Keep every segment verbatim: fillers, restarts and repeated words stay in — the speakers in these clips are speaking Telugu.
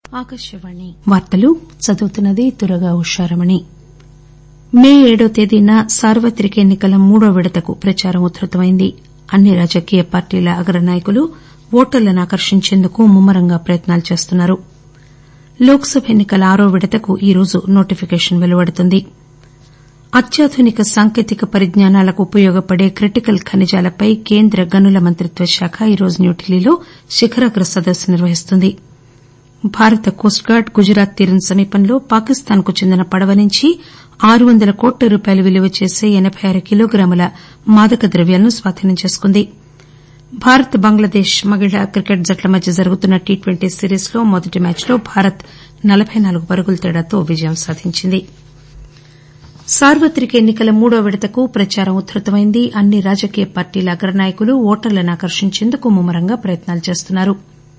ఆకాశవాణి వార్తలు చదువుతున్నది దుర్గా ఉషారమణి. మే ఏడో తేదీన సార్వత్రిక ఎన్ని కల మూడో విడతకు ప్రచారం ఉధృతమైంది. అన్ని రాజకీయ పార్టీల అగ్రనాయకులు ఓటర్లను ఆకర్షించేందుకు ముమ్మరంగా ప్రయత్నాలు చేస్తున్నారు. లోక్ సభ ఎన్ని కల ఆరో విడతకు ఈరోజు నోటిఫికేషన్ వెలువడుతుంది. అత్యాధునిక సాంకేతిక పరిజ్ఞానాలకు ఉపయోగపడే క్రిటికల్ ఖనిజాలపై కేంద్ర గనుల మంత్రిత్వ శాఖ ఈరోజు న్యూఢిల్లీలో శిఖరాగ్ర సదస్సు నిర్వహిస్తుంది. భారత కోస్ట్ గార్డ్ గుజరాత్ తీరం సమీపంలో పాకిస్తాన్ కు చెందిన పడవ నుంచి ఆరు వందల కోట్ల రూపాయలు విలువ చేసే ఎనబై ఆరు కిలోగ్రాముల మాదక ద్రవ్యాలను స్వాధీనం చేసుకుంది. భారత్ బంగ్లాదేశ్ మహిళా క్రికెట్ జట్ల మధ్య జరుగుతున్న టీ ట్వంటీ సిరీస్లో మొదటి మ్యాచ్లో భారత్ నలబై నాలుగు పరుగుల తేడాతో విజయం సాధించింది. సార్వత్రిక ఎన్ని కల మూడో విడతకు ప్రచారం ఉధృతమైంది. అన్ని రాజకీయ పార్టీల అగ్రనాయకులు ఓటర్లను ఆకర్షించేందుకు ముమ్మరంగా ప్రయత్నాలు చేస్తున్నారు.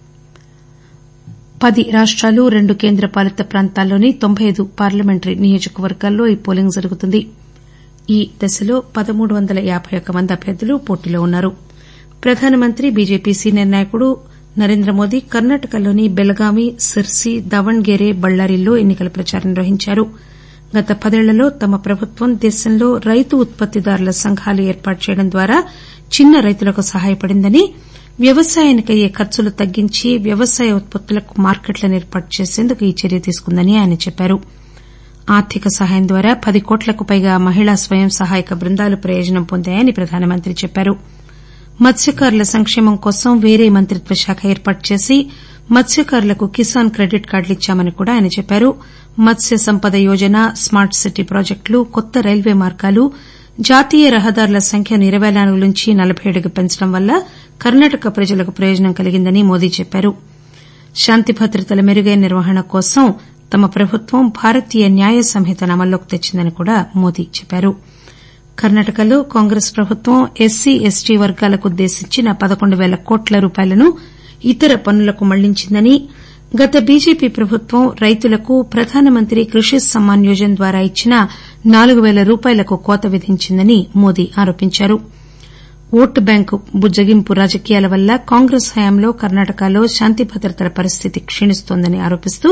పది రాష్టాలు రెండు కేంద్ర పాలిత ప్రాంతాల్లోని తొంభై ఐదు పార్లమెంటరీ నియోజకవర్గాల్లో ఈ పోలింగ్ జరుగుతుంది. ఈ దశలో పదమూడు వందల యాబై ఒక్క మంది అభ్యర్థులు పోటీలో ఉన్నారు. ప్రధానమంత్రి బీజేపీ సీనియర్ నాయకుడు నరేంద్రమోదీ కర్ణాటకలోని బెళగావి, సిర్సి, దావణ్గేరే, బళ్లారిల్లో ఎన్ని కల ప్రచారం నిర్వహించారు. గత పదేళ్లలో తమ ప్రభుత్వం దేశంలో రైతు ఉత్పత్తిదారుల సంఘాలు ఏర్పాటు చేయడం ద్వారా చిన్న రైతులకు సహాయపడిందని, వ్యవసాయానికి అయ్యే ఖర్చులు తగ్గించి వ్యవసాయ ఉత్పత్తులకు మార్కెట్లను ఏర్పాటు చేసేందుకు ఈ చర్య తీసుకుందని ఆయన చెప్పారు. ఆర్థిక సహాయం ద్వారా పది కోట్లకు పైగా మహిళా స్వయం సహాయక బృందాలు ప్రయోజనం పొందాయని ప్రధానమంత్రి చెప్పారు. మత్స్యకారుల సంక్షేమం కోసం వేరే మంత్రిత్వ శాఖ ఏర్పాటు చేసి మత్స్యకారులకు కిసాన్ క్రెడిట్ కార్డులు ఇచ్చామని కూడా ఆయన చెప్పారు. మత్స్య సంపద యోజన, స్మార్ట్ సిటీ ప్రాజెక్టులు, కొత్త రైల్వే మార్గాలు, జాతీయ రహదారుల సంఖ్యను ఇరవై నాలుగు నుంచి నలబై ఏడుకు పెంచడం వల్ల కర్ణాటక ప్రజలకు ప్రయోజనం కలిగిందని మోదీ చెప్పారు. శాంతి భద్రతల మెరుగైన నిర్వహణ కోసం తమ ప్రభుత్వం భారతీయ న్యాయ సంహితను అమల్లోకి తెచ్చిందని కూడా మోదీ చెప్పారు. కర్ణాటకలో కాంగ్రెస్ ప్రభుత్వం ఎస్సీ, ఎస్టీ వర్గాలకు ఉద్దేశించిన పదకొండు పేల కోట్ల రూపాయలను ఇతర పనులకు మళ్లించిందని, గత బీజేపీ ప్రభుత్వం రైతులకు ప్రధానమంత్రి కృషి సమ్మాన్ యోజన ద్వారా ఇచ్చిన నాలుగు పేల రూపాయలకు కోత విధించిందని మోదీ ఆరోపించారు. ఓటు బ్యాంకు బుజ్జగింపు రాజకీయాల వల్ల కాంగ్రెస్ హయాంలో కర్ణాటకలో శాంతి భద్రతల పరిస్థితి క్షీణిస్తోందని ఆరోపిస్తూ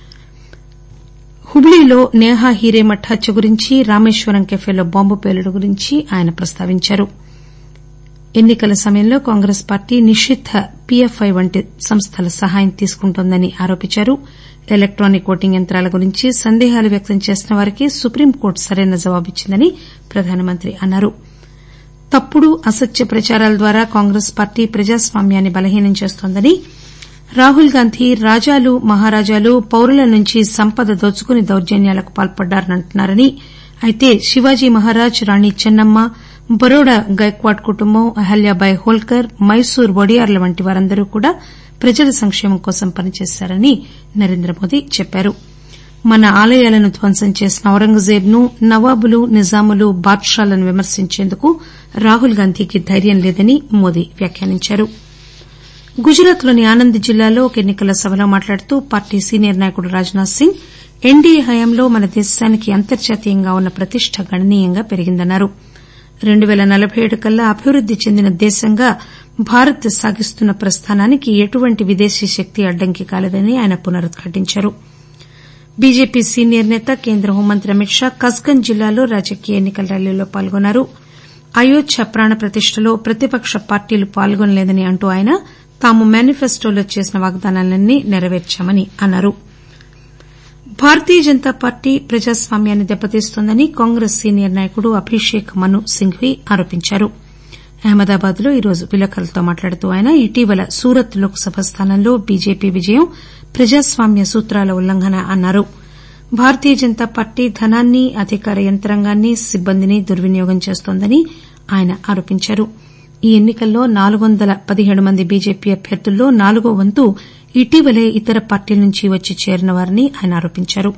హుబ్లీలో నేహా హీరేమఠ్ హత్య గురించి, రామేశ్వరం కెఫేలో బాంబు పేలుడు గురించి ఆయన ప్రస్తావించారు. ఎన్ని కల సమయంలో కాంగ్రెస్ పార్టీ నిషిద్ద పీఎఫ్ఐ వంటి సంస్థల సహాయం తీసుకుంటోందని ఆరోపించారు. ఎలక్టానిక్ ఓటింగ్ యంత్రాల గురించి సందేహాలు వ్యక్తం చేసిన వారికి సుప్రీంకోర్టు సరైన జవాబిచ్చిందని ప్రధానమంత్రి అన్నారు. తప్పుడు అసత్య ప్రచారాల ద్వారా కాంగ్రెస్ పార్టీ ప్రజాస్వామ్యాన్ని బలహీనం చేస్తోందని, రాహుల్ గాంధీ రాజాలు, మహారాజాలు పౌరుల నుంచి సంపద దోచుకుని దౌర్జన్యాలకు పాల్పడ్డారని అంటున్నారని, అయితే శివాజీ మహారాజ్, రాణి చెన్నమ్మ, బరోడా గైక్వాడ్ కుటుంబం, అహల్యాబాయి హోల్కర్, మైసూర్ వొడియార్ల వంటి వారందరూ కూడా ప్రజల సంక్షేమం కోసం పనిచేశారని నరేంద్రమోదీ చెప్పారు. మన ఆలయాలను ధ్వంసం చేసిన ఔరంగజేబ్ ను, నవాబులు, నిజాములు, బాద్షాలను విమర్శించేందుకు రాహుల్ గాంధీకి ధైర్యం లేదని మోదీ వ్యాఖ్యానించారు. గుజరాత్ లోని ఆనంద్ జిల్లాలో ఒక ఎన్ని కల సభలో మాట్లాడుతూ పార్టీ సీనియర్ నాయకుడు రాజ్నాథ్ సింగ్ ఎన్డీఏ హయాంలో మన దేశానికి అంతర్జాతీయంగా ఉన్న ప్రతిష్ట గణనీయంగా పెరిగిందన్నారు. రెండు పేల నలబై ఏడు కల్లా అభివృద్ది చెందిన దేశంగా భారత్ సాగిస్తున్న ప్రస్థానానికి ఎటువంటి విదేశీ శక్తి అడ్డంకి కాలేదని ఆయన పునరుద్ఘాటించారు. బీజేపీ సీనియర్ నేత కేంద్ర హోంమంత్రి అమిత్ షా కస్గంజ్ జిల్లాలో రాజకీయ ఎన్ని కల ర్యాలీలో పాల్గొన్నారు. అయోధ్య ప్రాణ ప్రతిష్టలో ప్రతిపక్ష పార్టీలు పాల్గొనలేదని అంటూ ఆయన తాము మేనిఫెస్టోలో చేసిన వాగ్దానాలన్నీ నెరవేర్చామని అన్నారు. భారతీయ జనతా పార్టీ ప్రజాస్వామ్యాన్ని దెబ్బతీస్తోందని కాంగ్రెస్ సీనియర్ నాయకుడు అభిషేక్ మను సింఘ్వీ ఆరోపించారు. అహ్మదాబాద్ లో ఈరోజు విలేకరులతో మాట్లాడుతూ ఆయన ఇటీవల సూరత్ లోక్ సభ స్థానంలో బీజేపీ విజయం ప్రజాస్వామ్య సూత్రాల ఉల్లంఘన అన్నారు. భారతీయ జనతా పార్టీ ధనాన్ని, అధికార యంత్రాంగాన్ని, సిబ్బందిని దుర్వినియోగం చేస్తోందని ఆయన ఆరోపించారు. ఈ ఎన్ని కల్లో నాలుగు వందల పదిహేడు మంది బీజేపీ అభ్యర్థుల్లో నాలుగో వంతు ఇటీవలే ఇతర పార్టీల నుంచి వచ్చి చేరిన వారని ఆయన ఆరోపించారు.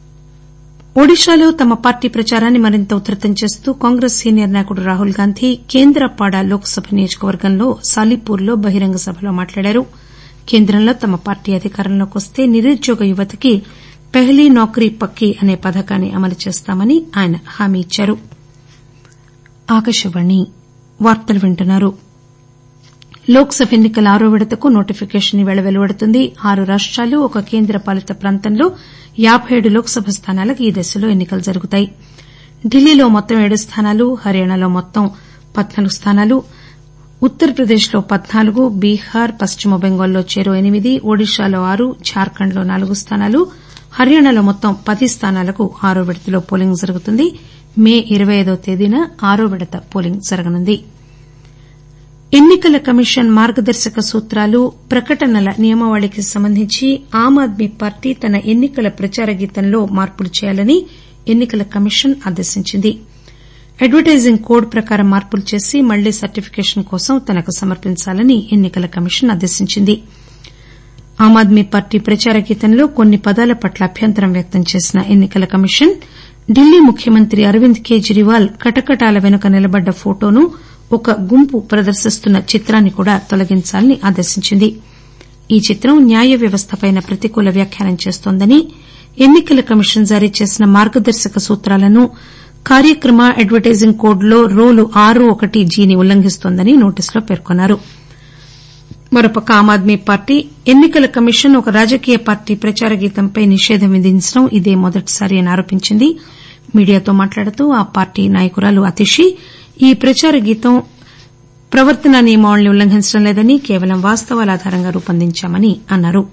ఒడిశాలో తమ పార్టీ ప్రచారాన్ని మరింత ఉధృతం చేస్తూ కాంగ్రెస్ సీనియర్ నాయకుడు రాహుల్ గాంధీ కేంద్రపాడ లోక్ సభ నియోజకవర్గంలో సాలిపూర్లో బహిరంగ సభలో మాట్లాడారు. కేంద్రంలో తమ పార్టీ అధికారంలోకి వస్తే నిరుద్యోగ యువతకి పెహ్లీ నౌకరీ పక్కీ అనే పథకాన్ని అమలు చేస్తామని ఆయన హామీ ఇచ్చారు. లోక్ సభ ఎన్ని కల ఆరో విడతకు నోటిఫికేషన్ ఈవేళ వెలువడుతుంది. ఆరు రాష్టాలు ఒక కేంద్ర పాలిత ప్రాంతంలో యాబై ఏడు లోక్ సభ స్థానాలకు ఈ దశలో ఎన్ని కలు జరుగుతాయి. ఢిల్లీలో మొత్తం ఏడు స్థానాలు, హర్యానాలో మొత్తం పద్నాలుగు స్థానాలు, ఉత్తరప్రదేశ్ లో పద్నాలుగు, బీహార్, పశ్చిమ బెంగాల్లో చెరో ఎనిమిది, ఒడిశాలో ఆరు, జార్ఖండ్ లో నాలుగు స్థానాలు, హర్యానాలో మొత్తం పది స్థానాలకు ఆరో విడతలో పోలింగ్ జరుగుతుంది. మే ఇరవై ఐదవ తేదీన ఆరో విడత పోలింగ్ జరగనుంది. ఎన్ని కల కమిషన్ మార్గదర్శక సూత్రాలు, ప్రకటనల నియమావళికి సంబంధించి ఆమ్ ఆద్మీ పార్టీ తన ఎన్ని కల ప్రచార గీతంలో మార్పులు చేయాలని ఎన్ని కల కమిషన్ ఆదేశించింది. అడ్వర్టైజింగ్ కోడ్ ప్రకారం మార్పులు చేసి మళ్లీ సర్టిఫికేషన్ కోసం తనకు సమర్పించాలని ఎన్ని కల కమిషన్ ఆదేశించింది. ఆమ్ ఆద్మీ పార్టీ ప్రచార గీతంలో కొన్ని పదాల పట్ల అభ్యంతరం వ్యక్తం చేసిన ఎన్ని కల కమిషన్ ఢిల్లీ ముఖ్యమంత్రి అరవింద్ కేజ్రీవాల్ కటకటాల వెనుక నిలబడ్డ ఫోటోను ఒక గుంపు ప్రదర్శిస్తున్న చిత్రాన్ని కూడా తొలగించాలని ఆదేశించింది. ఈ చిత్రం న్యాయ వ్యవస్థపై ప్రతికూల వ్యాఖ్యానం చేస్తోందని, ఎన్ని కల కమిషన్ జారీ చేసిన మార్గదర్శక సూత్రాలను కార్యక్రమ అడ్వర్టైజింగ్ కోడ్లో రోలు ఆరు ఒకటి జీని ఉల్లంఘిస్తోందని నోటీసులో పేర్కొన్నారు. మరోపక్క ఆమ్ ఆద్మీ పార్టీ ఎన్ని కల కమిషన్ ఒక రాజకీయ పార్టీ ప్రచార గీతంపై నిషేధం విధించడం ఇదే మొదటిసారి అని ఆరోపించింది. మీడియాతో మాట్లాడుతూ ఆ పార్టీ నాయకురాలు అతిషి ఈ ప్రచార గీతం ప్రవర్తనా నియమావళిని ఉల్లంఘించడం లేదని, కేవలం వాస్తవాల ఆధారంగా రూపొందించామని అన్నారు.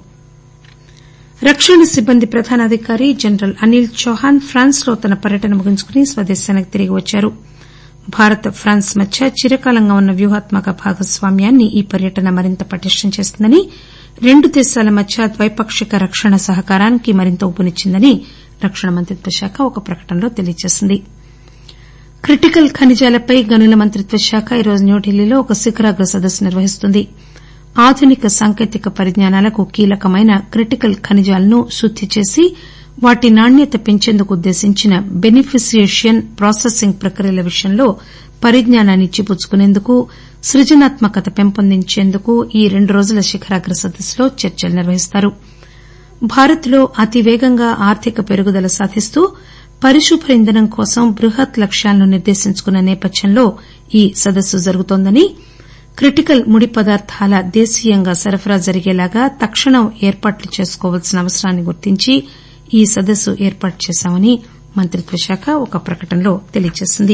రక్షణ సిబ్బంది ప్రధానాధికారి జనరల్ అనిల్ చౌహాన్ ఫ్రాన్స్ లో తన పర్యటన ముగించుకుని స్వదేశానికి తిరిగి వచ్చారు. భారత్ ఫ్రాన్స్ మధ్య చిరకాలంగా ఉన్న వ్యూహాత్మక భాగస్వామ్యాన్ని ఈ పర్యటన మరింత పటిష్టం చేస్తుందని, రెండు దేశాల మధ్య ద్వైపాక్షిక రక్షణ సహకారానికి మరింత ఊపునిచ్చిందని రక్షణ మంత్రిత్వ శాఖ ఒక ప్రకటనలో తెలియజేసింది. క్రిటికల్ ఖనిజాలపై గనుల మంత్రిత్వ శాఖ ఈరోజు న్యూఢిల్లీలో ఒక శిఖరాగ్ర సదస్సు నిర్వహిస్తుంది. ఆధునిక సాంకేతిక పరిజ్ఞానాలకు కీలకమైన క్రిటికల్ ఖనిజాలను శుద్ది చేసి వాటి నాణ్యత పెంచేందుకు ఉద్దేశించిన బెనిఫిసియేషన్ ప్రాసెసింగ్ ప్రక్రియల విషయంలో పరిజ్ఞానాన్ని ఇచ్చిపుచ్చుకునేందుకు, సృజనాత్మకత పెంపొందించేందుకు ఈ రెండు రోజుల శిఖరాగ్ర సదస్సులో చర్చలు నిర్వహిస్తారు. భారత్ లో అతివేగంగా ఆర్థిక పెరుగుదల సాధిస్తూ పరిశుభ్ర ఇంధనం కోసం బృహత్ లక్ష్యాలను నిర్దేశించుకున్న నేపథ్యంలో ఈ సదస్సు జరుగుతోందని, క్రిటికల్ ముడి పదార్థాల దేశీయంగా సరఫరా జరిగేలాగా తక్షణం ఏర్పాట్లు చేసుకోవాల్సిన అవసరాన్ని గుర్తించి ఈ సదస్సు ఏర్పాటు చేశామని మంత్రిత్వ శాఖ ఒక ప్రకటనలో తెలియజేసింది.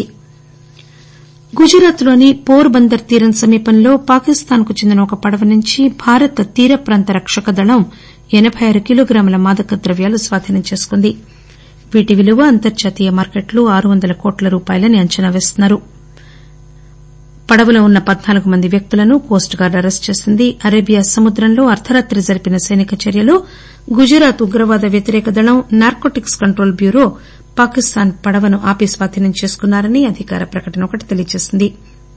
గుజరాత్ లోని పోర్ బందర్ తీరం సమీపంలో పాకిస్తాన్ కు చెందిన ఒక పడవ నుంచి భారత తీర ప్రాంత రక్షక దళం ఎనబై ఆరు కిలోగ్రాముల మాదక ద్రవ్యాలు స్వాధీనం చేసుకుంది. వీటి విలువ అంతర్జాతీయ మార్కెట్లో ఆరు వందల కోట్ల రూపాయలని అంచనా వేస్తున్నారు. పడవలో ఉన్న పద్నాలుగు మంది వ్యక్తులను కోస్ట్ గార్డ్ అరెస్టు చేసింది. అరేబియా సముద్రంలో అర్దరాత్రి జరిపిన సైనిక చర్యలో గుజరాత్ ఉగ్రవాద వ్యతిరేక దళం, నార్కోటిక్స్ కంట్రోల్ బ్యూరో పాకిస్తాన్ పడవను ఆపి స్వాధీనం చేసుకున్నారని అధికార ప్రకటన ఒకటి తెలియజేసింది.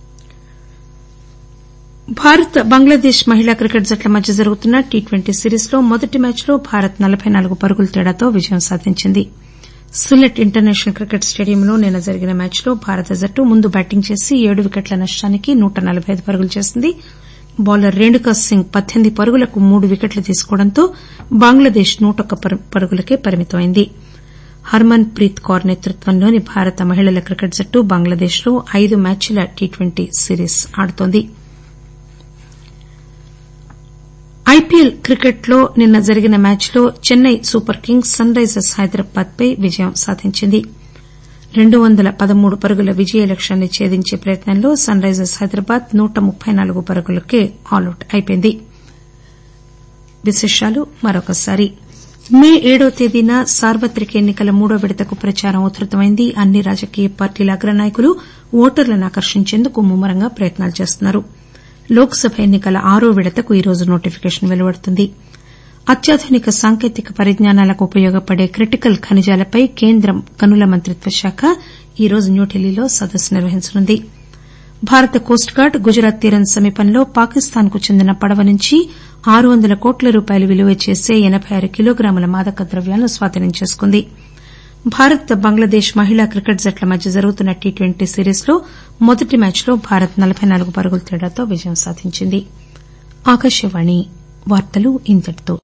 భారత్ బంగ్లాదేశ్ మహిళా క్రికెట్ జట్ల మధ్య జరుగుతున్న టీ ట్వంటీ సిరీస్లో మొదటి మ్యాచ్లో భారత్ నలబై నాలుగు పరుగుల తేడాతో విజయం సాధించింది. సిల్లెట్ ఇంటర్నేషనల్ క్రికెట్ స్టేడియంలో నిన్న జరిగిన మ్యాచ్లో భారత జట్టు ముందు బ్యాటింగ్ చేసి ఏడు వికెట్ల నష్టానికి నూట నలబై ఐదు పరుగులు చేసింది. బౌలర్ రేణుకా సింగ్ పద్దెనిమిది పరుగులకు మూడు వికెట్లు తీసుకోవడంతో బంగ్లాదేశ్ నూట ఒక్క పరుగులకే పరిమితమైంది. హర్మన్ ప్రీత్ కౌర్ నేతృత్వంలోని భారత మహిళల క్రికెట్ జట్టు బంగ్లాదేశ్ లో ఐదు మ్యాచ్ల టీ ట్వంటీ సిరీస్ ఆడుతోంది. ఐపీఎల్ క్రికెట్లో నిన్న జరిగిన మ్యాచ్లో Chennai Super Kings Sunrisers Hyderabad పై విజయం సాధించింది. రెండు వందల పదమూడు పరుగుల విజయ లక్ష్యాన్ని ఛేదించే ప్రయత్నంలో సన్ రైజర్స్ హైదరాబాద్ నూట ముప్పై నాలుగు పరుగులకే ఆలౌట్ అయిపోయింది. మే ఏడో తేదీన సార్వత్రిక ఎన్ని కల మూడో విడతకు ప్రచారం ఉధృతమైంది. అన్ని రాజకీయ పార్టీల అగ్రనాయకులు ఓటర్లను ఆకర్షించేందుకు ముమ్మరంగా ప్రయత్నాలు చేస్తున్నారు. లోక్ సభ ఎన్ని కల ఆరో విడతకు ఈరోజు నోటిఫికేషన్ వెలువడుతుంది. అత్యాధునిక సాంకేతిక పరిజ్ఞానాలకు ఉపయోగపడే క్రిటికల్ ఖనిజాలపై కేంద్ర గనుల మంత్రిత్వ శాఖ ఈరోజు న్యూఢిల్లీలో సదస్సు నిర్వహించనుంది. భారత కోస్ట్ గార్డ్ గుజరాత్ తీరం సమీపంలో పాకిస్తాన్ కు చెందిన పడవ నుంచి ఆరు వందల కోట్ల రూపాయలు విలువ చేసే ఎనబై ఆరు కిలోగ్రాముల మాదక ద్రవ్యాలను స్వాధీనం చేసుకుంది. భారత్ బంగ్లాదేశ్ మహిళా క్రికెట్ జట్ల మధ్య జరుగుతున్న టీ ట్వంటీ సిరీస్లో మొదటి మ్యాచ్లో భారత్ నలబై నాలుగు పరుగుల తేడాతో విజయం సాధించింది.